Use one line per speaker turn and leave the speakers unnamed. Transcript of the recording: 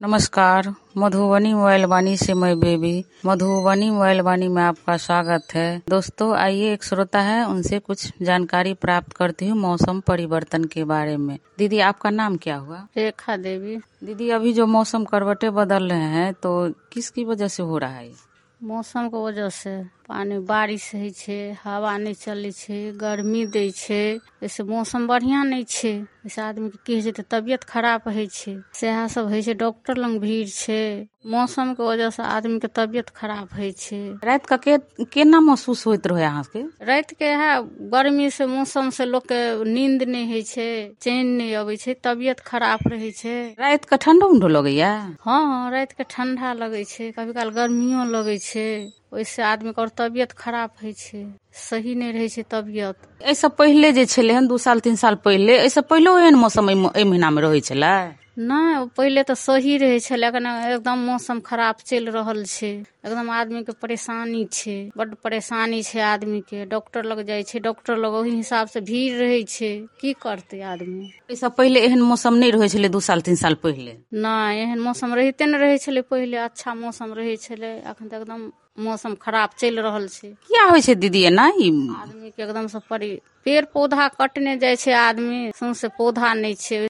नमस्कार। मधुबनी मोबाइल वाणी से मैं बेबी। मधुबनी मोबाइल वाणी में आपका स्वागत है। दोस्तों, आइए एक श्रोता है उनसे कुछ जानकारी प्राप्त करती हूँ मौसम परिवर्तन के बारे में। दीदी, आपका नाम क्या हुआ?
रेखा देवी।
दीदी, अभी जो मौसम करवटे बदल रहे हैं तो किसकी वजह से हो रहा है?
मौसम के वजह से पानी बारिश है छे, हवा नहीं चले छे, गर्मी दे छे, ऐसे मौसम बढ़िया नहीं छे। ऐसे आदमी के की है तबियत खराब है छे, सेहा सब है छे। डॉक्टर लंग भीड़ छे। मौसम के वजह से आदमी के तबियत खराब है छे।
रात का केना महसूस होइत रहे यहाँ के?
रात के है गर्मी से मौसम से लोग के नींद नहीं है छे, चैन नहीं अबे छे, तबियत खराब रहे छे।
रात का ठंडा उंडो लगैया?
हाँ, रात के ठंडा लगे छे, कभी काल गर्मियों लगे छे। ओइसे आदमी के और तबियत खराब है छे, सही नहीं रहे छे तबियत।
ऐसा पहले जे छले हन 2 साल 3 साल पहले, ऐसा पहले एहन मौसम ए महीना में रहे छले?
नहीं, पहले तो सही रहे छे, लेकिन एकदम मौसम खराब चल रहल छे। एकदम आदमी के परेशानी छे, बड़ परेशानी छे आदमी के। डॉक्टर लग जाए छे, डॉक्टर लग ओही हिसाब से भीड़ रहे छे। की करते आदमी?
ऐसा पहले एहन मौसम नहीं रहे छले 2 साल 3 साल पहले?
नहीं, एहन मौसम रहते न रहे छले पहले। अच्छा मौसम रहे छले, अखन तो एकदम मौसम खराब चल रहल छे।
क्या होय छे दीदी एना?
आदमी के एकदम से पेड़ पौधा कटने जाए छे आदमी, सौंसे पौधा नहीं छे।